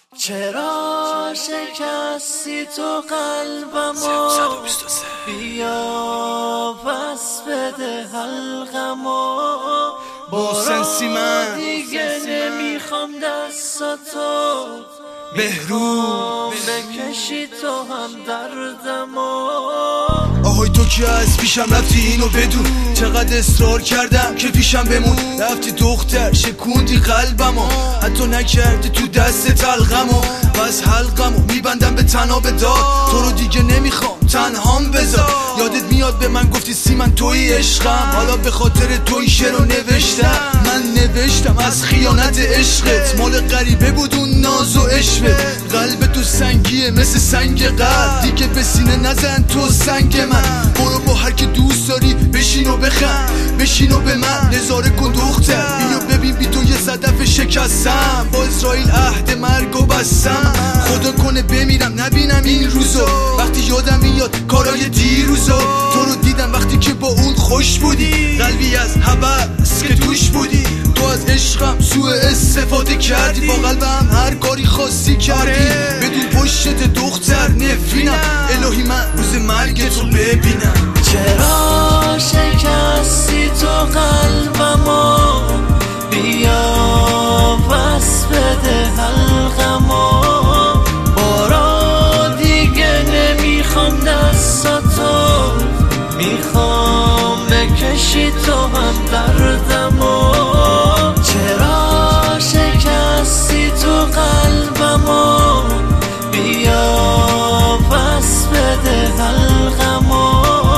چرا شکستی تو قلبمو؟ بیا پس بده حلقمو. برو دیگه نمیخوام دستاتو، بهروز بکشی تو هم دردمو. آهای تو که از پیشم رفتی اینو بدون، چقدر اصرار کردم که پیشم بمون. رفتی دختر شکوندی قلبمو، حتی نکردی تو دست تلقمو. بس حلقمو میبندم به تناب داد، تو رو دیگه نمیخوام تنهام بذار. یادت میاد به من گفتی سیمن توی عشقم، حالا به خاطر توی شعر رو نوشتم. من نوشتم از خیانت عشقت، مال غریبه بود اون ناز و عشقت. قلب تو سنگیه مثل سنگ قلب، دیگه به سینه نزن تو سنگ من. برو با هر که دوست داری بشین و بخند، بشین و به من نظاره کن دختر. بیا ببین بی تو یه صدف شکستم، با اسرائیل عهد مرگو بستم. خدا کنه بمیرم نبینم این روزو، وقتی یادم میاد کارای دیروزو. تو رو دیدم وقتی که با اون خوش بودی، قلبی از هوس که توش بودی. تو از عشقم سوء استفاده کردی، با قلبم هر کاری خواستی کردی. بدون پشت دختر نفرینم، الهی من روز مرگ تو ببینم. چرا شکستی تو قلبمو؟ بیا پس بده حلقمو. برو دیگه نمیخوام دستاتو، میخوام بکشی تو هم دردمو. چرا شکستی تو قلبمو؟ بیا پس بده حلقمو.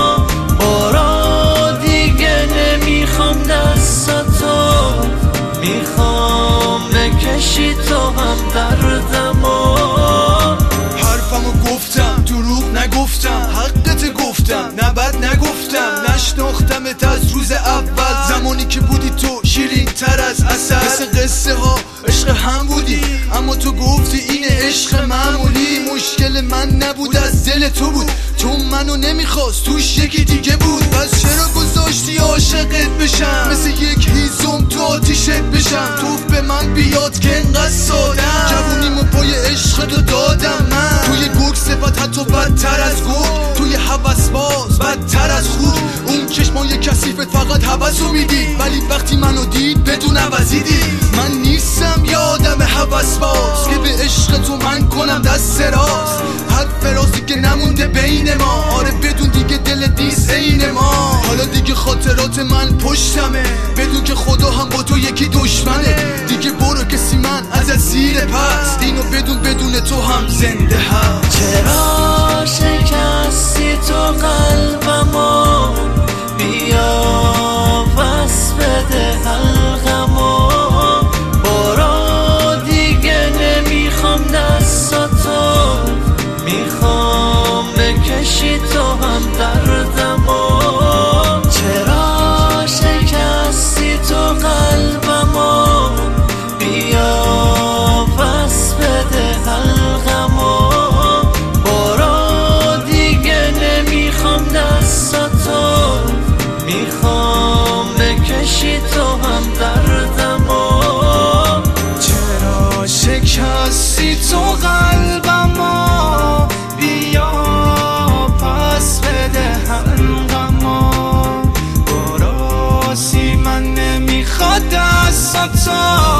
برو دیگه نمیخوام دستاتو، میخوام بکشی تو هم دردمو. حرفمو گفتم دروغ نگفتم، حقت گفتم نه بد نگفتم. نشناختمت از روز اول، زمانی که بودی تو شیرین تر از عسل. مثل قصه ها عشق هم بودی، اما تو گفتی این عشق معمولی. مشکل من نبود از دل تو بود، چون منو نمیخواست توش یکی دیگه بود. پس چرا گذاشتی عاشقت بشم، مثل یک هیزم تو آتیشت بشم. توف به من بیاد که انقدر سادم، جوونیمو پای عشقتو دادم من. توی گوگ صفت حتی بدتر از گوگ، توی هوس باز بدتر از خوک. اون چشمای کثیفت فقط هوسو میدید، ولی وقتی منو دید بدون عوضی دید. من نیستم یه آدم هوس باز که به عشق تو من کنم دست راست. حرف راستی که نمونده بین ما، آره بدون دیگه دل دیس عین ما. حالا دیگه خاطرات من پشتمه، بدون که خدا هم با تو یکی دشمنه. دیگه برو کسی من از زیر پس، اینو بدون تو هم زنده هست. چرا شکستی تو قلبمو؟ بیا پس بده حلقمو. برو دیگه نمیخوام دستاتو، میخوام بکشی تو هم دردمو. چرا شکستی تو قلبمو؟ بیا پس بده حلقمو. برو دیگه نمیخوام دستاتو، میخوام بکشی تو هم دردمو. چرا شکستی تو قلبمو؟ بیا پس بده حلقمو. برو من نمیخواد دستاتو،